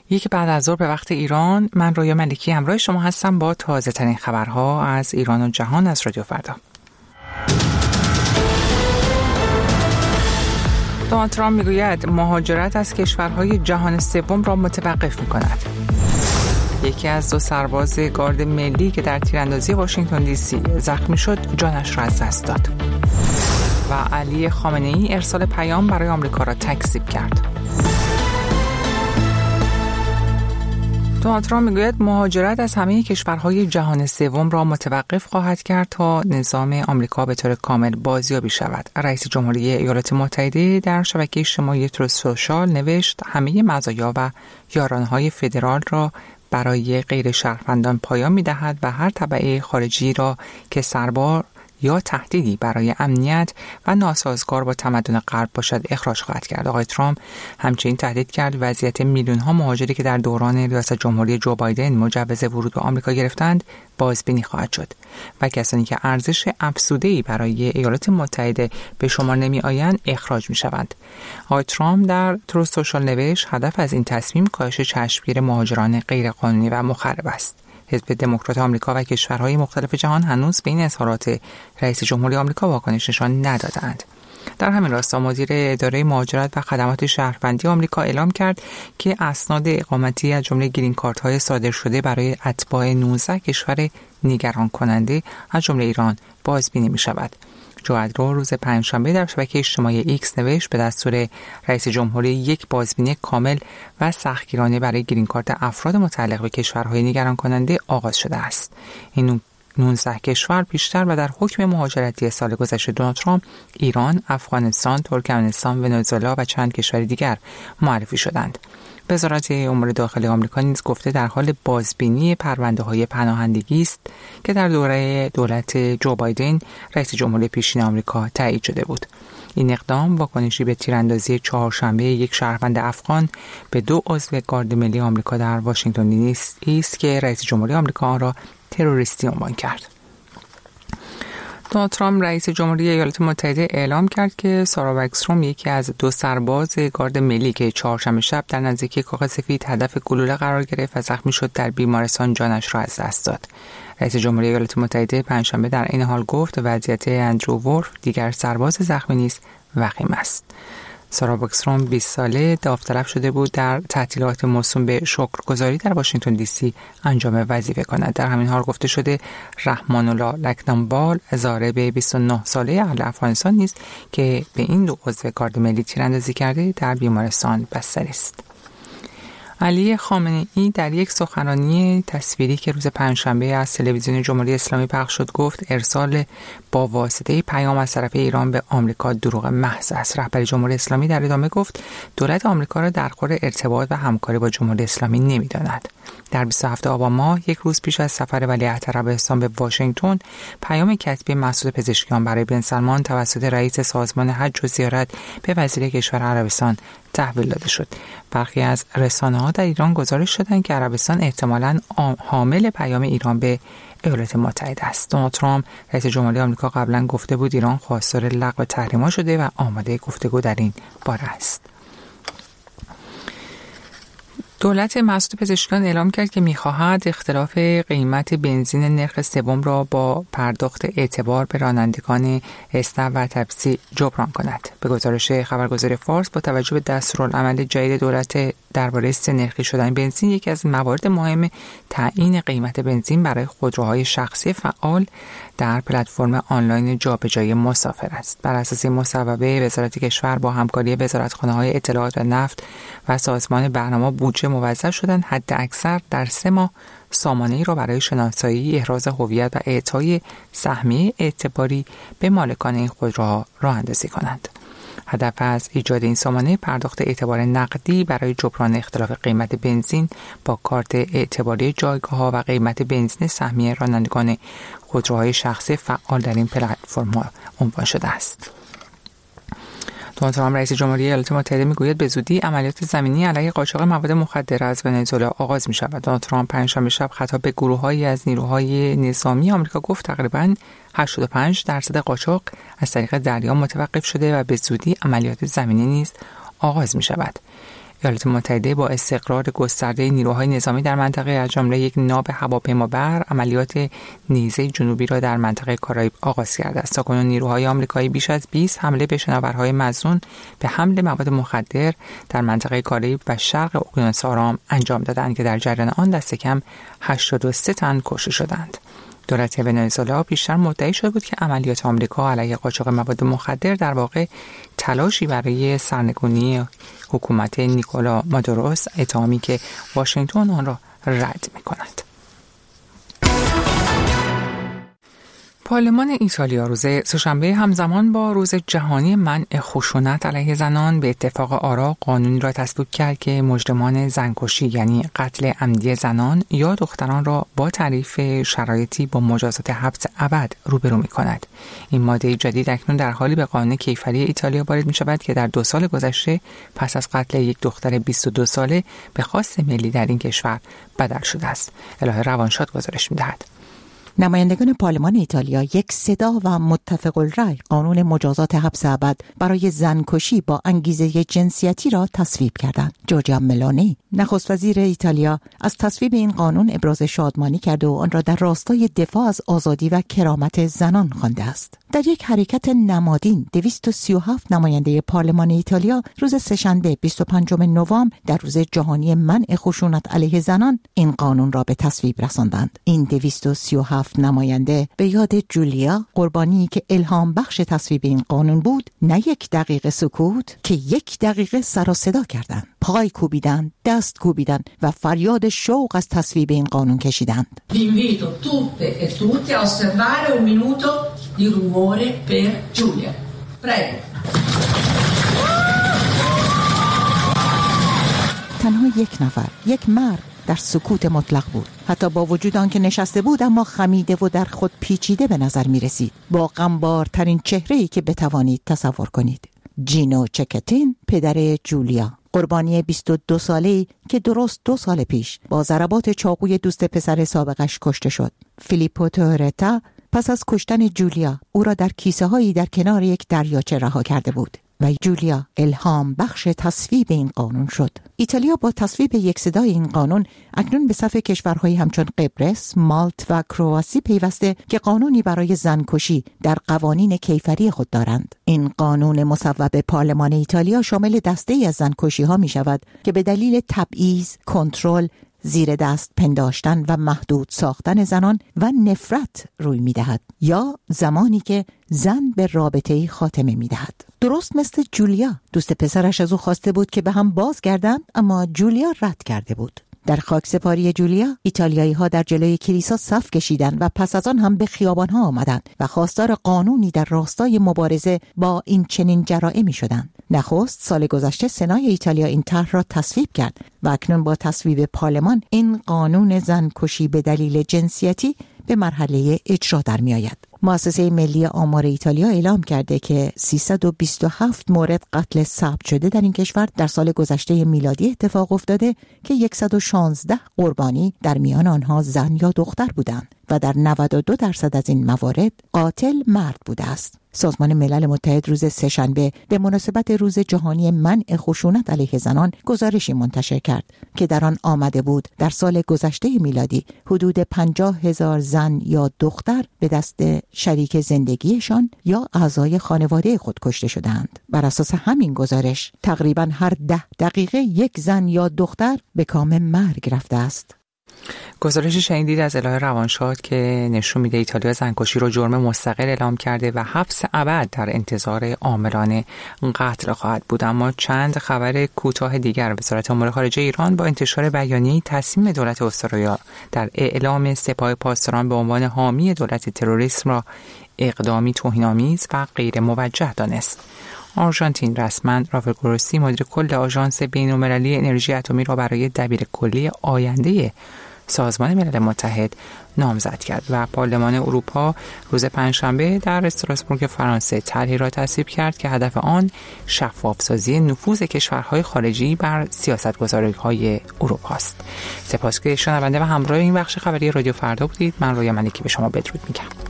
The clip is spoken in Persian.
یک بعد از ظهر به وقت ایران، من رویا ملکی همراه شما هستم با تازه ترین خبرها از ایران و جهان از رادیو فردا. دونالد ترامپ میگوید مهاجرت از کشورهای جهان سوم را متوقف می‌کند. یکی از 2 سرباز گارد ملی که در تیراندازی واشنگتن دی سی زخمی شد جانش را از دست داد. و علی خامنه‌ای ارسال پیام برای آمریکا را تکذیب کرد. دونالد ترامپ میگوید مهاجرت از همه کشورهای جهان سوم را متوقف خواهد کرد تا نظام آمریکا به طور کامل بازیابی شود. رئیس جمهوری ایالات متحده در شبکه اجتماعی تروث سوشال نوشت همه مزایا و یارانه‌های فدرال را برای غیر شهروندان پایان می‌دهد و هر تبعه خارجی را که سربار یا تهدیدی برای امنیت و ناسازگار با تمدن غرب باشد اخراج خواهد کرد. آقای ترامپ همچنین تهدید کرد وضعیت میلیون‌ها مهاجری که در دوران ریاست جمهوری جو بایدن مجوز ورود به آمریکا گرفتند بازبینی خواهد شد و کسانی که ارزش افزوده‌ای برای ایالات متحده به شمار نمی‌آیند اخراج می‌شوند. آقای ترامپ در تروث سوشال نوشت هدف از این تصمیم کاهش چشمگیر مهاجران غیرقانونی و مخرب است. حزب دموکرات آمریکا و کشورهای مختلف جهان هنوز به این اظهارات رئیس جمهوری آمریکا واکنش نشان ندادند. در همین راستا مدیر اداره مهاجرت و خدمات شهروندی آمریکا اعلام کرد که اسناد اقامتی از جمله گرین کارت‌های صادر شده برای اتباع 19 کشور نگران کننده از جمله ایران بازبینی می‌شود. جوادرو روز پنجشنبه در شبکه اجتماعی ایکس نوشت به دستور رئیس جمهوری یک بازبینی کامل و سختگیرانه برای گرین کارت افراد متعلق به کشورهای نگران کننده آغاز شده است. این 19 کشور پیشتر و در حکم مهاجرتی سال گذشته دونالد ترامپ ایران، افغانستان، ترکمنستان، ونزوئلا و چند کشور دیگر معرفی شدند. وزارت امور داخلی آمریکا نیز گفته در حال بازبینی پرونده‌های پناهندگی است که در دوره دولت جو بایدن رئیس جمهوری پیشین آمریکا تایید شده بود. این اقدام واکنشی به تیراندازی چهارشنبه یک شهروند افغان به 2 عضو گارد ملی آمریکا در واشنگتن است که رئیس جمهوری آمریکا آن را تروریستی عنوان کرد. دونالد ترامپ رئیس جمهوری ایالات متحده اعلام کرد که سارا وکستروم یکی از 2 سرباز گارد ملی که چهارشنبه شب در نزدیکی کاخ سفید هدف گلوله قرار گرفت و زخمی شد در بیمارستان جانش را از دست داد. رئیس جمهوری ایالات متحده پنجشنبه در این حال گفت وضعیت اندرو وولف دیگر سرباز زخمی نیز وخیم است. سارا وکستروم 20 ساله داوطلب شده بود در تعطیلات موسوم به شکرگزاری در واشنگتن دی سی انجام وظیفه کند. در همین حال گفته شده رحمان الله لکنبال ضارب 29 ساله اهل افغانستان نیست که به این 2 عضو گارد ملی تیراندازی کرده در بیمارستان بستری است. علی خامنه‌ای در یک سخنرانی تصویری که روز پنجشنبه از تلویزیون جمهوری اسلامی پخش شد گفت ارسال با واسطه پیام از طرف ایران به آمریکا دروغ محض است. رهبر جمهوری اسلامی در ادامه گفت دولت آمریکا را در خور ارتباط و همکاری با جمهوری اسلامی نمی‌داند. در 27 آبان ماه یک روز پیش از سفر ولیعهد عربستان به واشنگتن پیام کتبی مسعود پزشکیان برای بن سلمان توسط رئیس سازمان حج و زیارت به وزیر کشور عربستان تحویل داده شد. برخی از رسانه‌ها در ایران گزارش دادند که عربستان احتمالاً حامل پیام ایران به ایالات متحده است. دونالد ترامپ رئیس جمهوری آمریکا قبلا گفته بود ایران خواستار لغو تحریم‌ها شده و آماده گفتگو در این باره است. دولت مسعود پزشکیان اعلام کرد که می‌خواهد اختلاف قیمت بنزین نرخ سوم را با پرداخت اعتبار به رانندگان اسنپ و تپسی جبران کند. به گزارش خبرگزاری فارس با توجه به دستورالعمل جدید دولت درباره سه‌نرخی شدن بنزین یکی از موارد مهم تعیین قیمت بنزین برای خودروهای شخصی فعال در پلتفرم آنلاین جابجایی مسافر است. بر اساس مصوبه وزارت کشور با همکاری وزارتخانه‌های اطلاعات و نفت و سازمان برنامه بودجه موظف شدند حد اکثر در 3 ماه سامانه‌ای را برای شناسایی، احراز هویت و اعطای سهمیه اعتباری به مالکان این خودروها راه اندازی کنند. هدف از ایجاد این سامانه پرداخت اعتبار نقدی برای جبران اختلاف قیمت بنزین با کارت اعتباری جایگاه‌ها و قیمت بنزین سهمیه رانندگان خودروهای شخصی فعال در این پلتفرم‌ها عنوان شده است. دونالد ترامپ رئیس جمهوری ایالات متحده میگوید به زودی عملیات زمینی علیه قاچاق مواد مخدر از ونزوئلا آغاز می‌شود. دونالد ترامپ پنجشنبه شب خطاب به گروه‌هایی از نیروهای نظامی آمریکا گفت تقریباً 85% قاچاق از طریق دریا متوقف شده و به زودی عملیات زمینی نیز آغاز می‌شود. ایالات متحده با استقرار گسترده نیروهای نظامی در منطقه از جمله یک ناو هواپیمابر عملیات نیزه جنوبی را در منطقه کارائیب آغاز کرده است. تاکنون نیروهای آمریکایی بیش از 20 حمله به شناورهای مظنون به حمل مواد مخدر در منطقه کارائیب و شرق اقیانوس آرام انجام دادند که در جریان آن دست کم 83 تن کشته شدند. دولت ونزوئلا بیشتر مدعی شده بود که عملیات آمریکا علیه قاچاق مواد مخدر در واقع تلاشی برای سرنگونی حکومت نیکولا مادوروست، اتهامی که واشنگتن آن را رد می‌کند. پارلمان ایتالیا روز سه‌شنبه همزمان با روز جهانی منع خشونت علیه زنان به اتفاق آرا قانونی را تصویب کرد که مجرمان زنکشی یعنی قتل عمدی زنان یا دختران را با تعریف شرایطی با مجازات حبس ابد روبرو می‌کند. این ماده جدید اکنون در حالی به قانون کیفری ایتالیا وارد می‌شود که در 2 سال گذشته پس از قتل یک دختر 22 ساله به خواست ملی در این کشور بدل شده است. الهه روانشاد گزارش می‌دهد. نمایندگان پارلمان ایتالیا یک صدا و متفق الرأی قانون مجازات حبس ابد برای زنکشی با انگیزه جنسیتی را تصویب کردند. جورجیا ملونی نخست وزیر ایتالیا از تصویب این قانون ابراز شادمانی کرد و آن را در راستای دفاع از آزادی و کرامت زنان خوانده است. در یک حرکت نمادین 237 نماینده پارلمان ایتالیا روز سه‌شنبه 25 نوامبر در روز جهانی منع خشونت علیه زنان این قانون را به تصویب رساندند. این 237 نماینده به یاد جولیا، قربانی که الهام بخش تصویب این قانون بود، نه 1 دقیقه سکوت که 1 دقیقه سر و صدا کردند. پای کوبیدند، دست کوبیدند و فریاد شوق از تصویب این قانون کشیدند. Vi invito tutte e tutti a osservare un minuto di rumore per Giulia. Prego. تنها 1 نفر، 1 مرد در سکوت مطلق بود. حتی با وجود آنکه نشسته بود اما خمیده و در خود پیچیده به نظر می رسید. با غمبارترین چهره‌ای که بتوانید تصور کنید. جینو چکتین، پدر جولیا، قربانی 22 ساله‌ای که درست 2 سال پیش با ضربات چاقوی دوست پسر سابقش کشته شد. فیلیپو تورتا پس از کشتن جولیا او را در کیسه‌هایی در کنار یک دریاچه رها کرده بود و جولیا الهام بخش تصویب این قانون شد. ایتالیا با تصویب یک صدای این قانون اکنون به صف کشورهایی همچون قبرس، مالت و کرواسی پیوسته که قانونی برای زنکشی در قوانین کیفری خود دارند. این قانون مصوب پارلمان ایتالیا شامل دسته‌ای از زنکشی‌ها می‌شود که به دلیل تبعیض، کنترل، زیر دست پنداشتن و محدود ساختن زنان و نفرت روی می‌دهد یا زمانی که زن به رابطه‌ای خاتمه می‌دهد. درست مثل جولیا، دوست پسرش از او خواسته بود که به هم بازگردند اما جولیا رد کرده بود. در خاکسپاری جولیا، ایتالیایی‌ها در جلوی کلیسا صف کشیدند و پس از آن هم به خیابان‌ها آمدند و خواستار قانونی در راستای مبارزه با این چنین جرائمی شدند. نخست سال گذشته سنای ایتالیا این طرح را تصویب کرد و اکنون با تصویب پارلمان این قانون زنکشی به دلیل جنسیتی به مرحله اجرا در می آید. مؤسسه ملی آمار ایتالیا اعلام کرده که 327 مورد قتل ثبت شده در این کشور در سال گذشته میلادی اتفاق افتاده که 116 قربانی در میان آنها زن یا دختر بودند و در 92% از این موارد قاتل مرد بوده است. سازمان ملل متحد روز سه‌شنبه به مناسبت روز جهانی منع خشونت علیه زنان گزارشی منتشر کرد که در آن آمده بود در سال گذشته میلادی حدود 50,000 زن یا دختر به دست شریک زندگیشان یا اعضای خانواده خود کشته شدند. بر اساس همین گزارش تقریباً هر 10 دقیقه یک زن یا دختر به کام مرگ رفته است. گزارشی شنیدید از الهه روانشاد که نشون میده ایتالیا زنکشی رو جرم مستقل اعلام کرده و حبس ابد در انتظار عاملان قتل خواهد بود. اما چند خبر کوتاه دیگر: وزارت امور خارجه ایران با انتشار بیانیه‌ای تصمیم دولت استرالیا در اعلام سپاه پاسداران به عنوان حامی دولت تروریسم را اقدامی توهین‌آمیز و غیر موجه دانست. آرژانتین رسما رافائل گروسی مدیر کل آژانس بین‌المللی انرژی اتمی را برای دبیرکلی آینده سازمان ملل متحد نامزد کرد و پارلمان اروپا روز پنجشنبه در استراسبورگ فرانسه طرحی را تصویب کرد که هدف آن شفاف‌سازی نفوذ کشورهای خارجی بر سیاست‌گذاری‌های اروپا است. سپاس که شنونده و همراه این بخش خبری رادیو فردا بودید. من رویا ملکی به شما بدرود میگم.